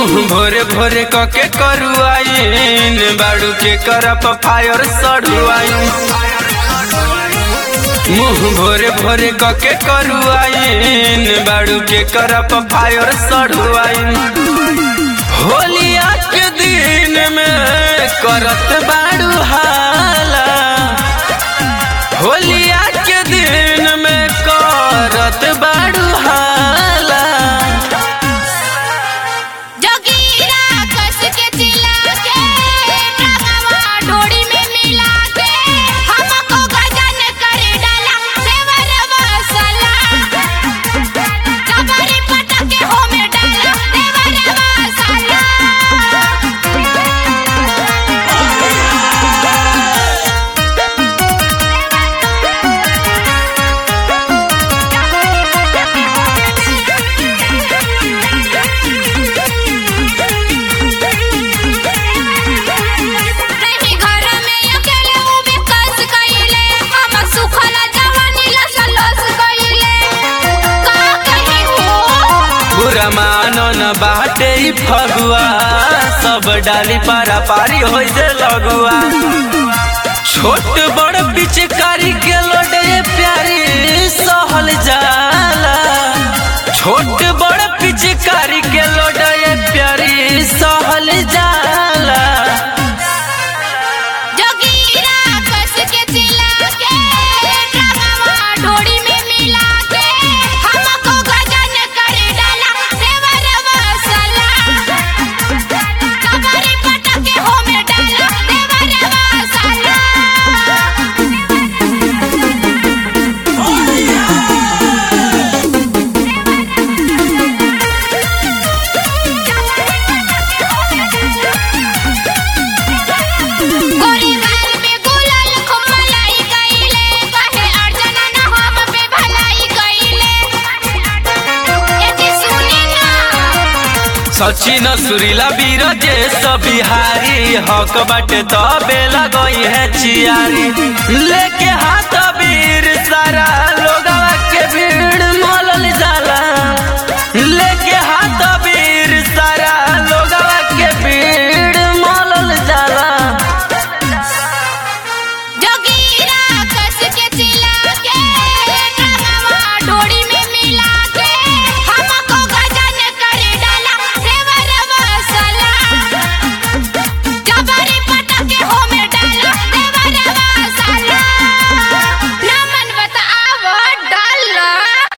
मुँह भोरे भोरे कके करुआइन बाड़ू के करप फायर सड़ुआइन। मुँह भोरे भोरे कके करुआइन बाड़ू के करप फायर सड़ुआइन। होलिया के दिन में करत बाड़ू हाला, होलिया के दिन में करत बाड़ू हाला। मानन बाटे फगुआ सब डाली पारा पारी हो जे लगुआ। छोट बड़ पिचकारी के लोडे प्यारी सहल जाला, छोट बड़ पिचकारी के लोडे प्यारी सहल जाला। सचिन सुरीला वीर जैस बिहारी हक बाटे तबे लगई है चियारी। लेके हाथ वीर सारा लोगवा के भीड़ मलल जा।